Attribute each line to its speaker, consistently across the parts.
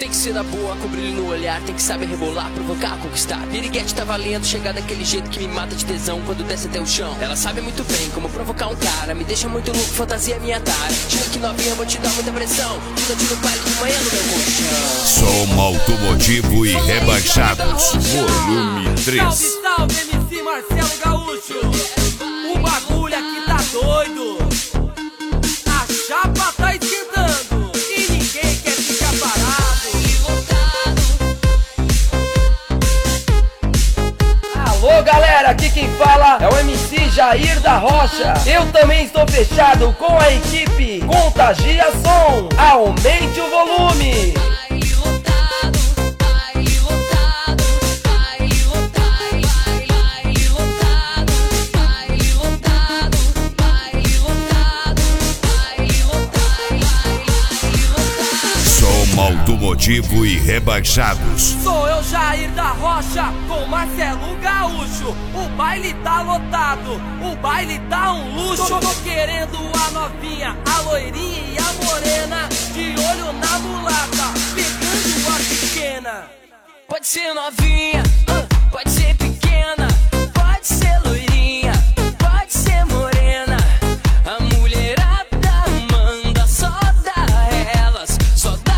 Speaker 1: Tem que ser da boa, com brilho no olhar. Tem que saber rebolar, provocar, conquistar. Piriguete tá valendo, chegar daquele jeito que me mata de tesão quando desce até o chão. Ela sabe muito bem como provocar um cara. Me deixa muito louco, fantasia minha tara. Tira que novinha, vou te dar muita pressão. Tira no baile de manhã no meu colchão.
Speaker 2: Som automotivo e rebaixados, volume 3.
Speaker 3: Salve, salve, MC Marcelo Gaúcho. O bagulho aqui tá doido. A chapa tá esquentando e ninguém quer ficar parado. Alô galera, aqui quem fala é o MC Jair da Rocha. Eu também estou fechado com a equipe Contagia Som. Aumente o volume.
Speaker 2: Automotivo e rebaixados.
Speaker 3: Sou eu, Jair da Rocha, com Marcelo Gaúcho. O baile tá lotado, o baile tá um luxo. Tô querendo a novinha, a loirinha e a morena, de olho na mulata, pegando a pequena.
Speaker 1: Pode ser novinha, pode ser pequena, pode ser loirinha, pode ser morena. A mulherada manda, só dá elas, só dá.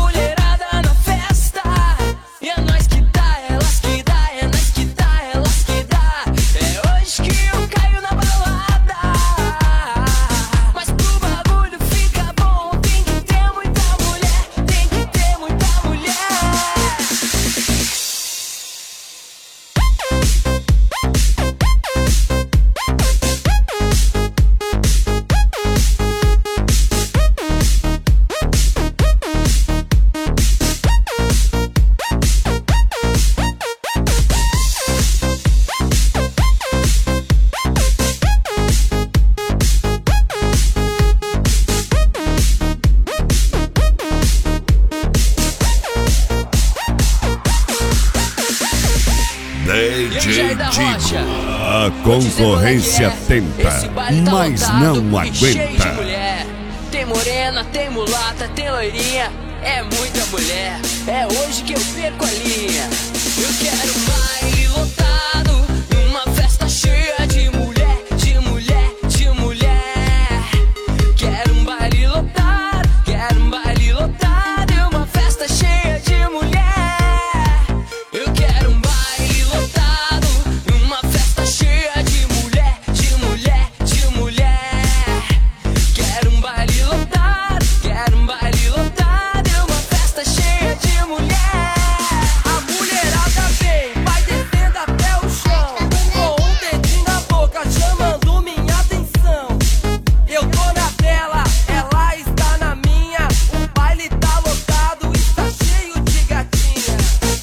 Speaker 2: DJ Digo, a concorrência tenta, mas não aguenta.
Speaker 1: Tem morena, tem mulata, tem loirinha, é muita mulher, é hoje que eu perco a linha. Eu quero baile lotado, uma festa cheia de mulher, de mulher, de mulher. Quero um baile lotado, quero um baile lotado e uma festa cheia de mulher. Eu quero um baile lotado, uma festa cheia de mulher, de mulher, de mulher. Quero um baile lotado, quero um baile lotado e uma festa cheia de mulher.
Speaker 3: A mulherada vem, vai descendo até o chão, com um dedinho na boca chamando minha atenção. Eu tô na dela, ela está na minha. O baile tá lotado, está cheio de gatinha.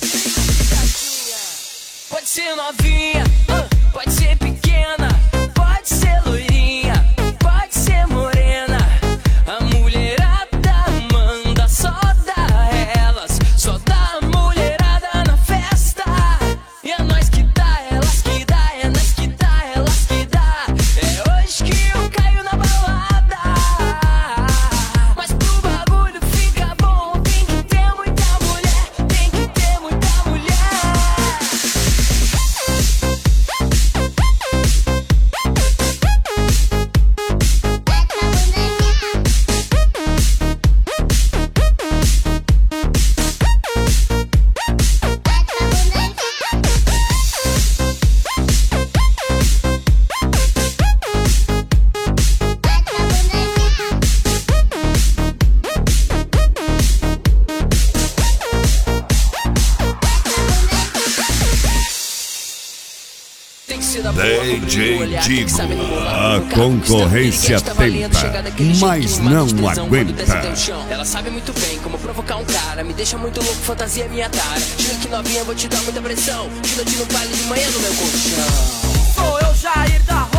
Speaker 1: Pode ser novinha, pode ser pequena, pode ser loirinha, pode ser morena. A mulherada manda, só dá elas, só dá a mulherada na festa. E é nós que dá, elas que dá, é nós que dá, elas que dá. É hoje que eu caio na balada. Mas pro bagulho fica bom, tem que ter muita mulher, tem que ter muita mulher. Tem que ser da boa, com brilho
Speaker 2: DJ
Speaker 1: no olhar, tem que
Speaker 2: Digo,
Speaker 1: saber rebolar,
Speaker 2: a
Speaker 1: provocar,
Speaker 2: concorrência
Speaker 1: conquistar. Piriguete tá valendo, chegar
Speaker 2: tenta,
Speaker 1: daquele jeito
Speaker 2: mas
Speaker 1: que me mata
Speaker 2: não
Speaker 1: de tesão quando desce até o
Speaker 2: aguenta.
Speaker 1: chão. Ela sabe muito bem como provocar um cara. Me deixa muito louco, fantasia minha tara. Tira que novinha, vou te dar muita pressão. Tira no baile de manhã no meu colchão.
Speaker 3: Sou eu, Jair da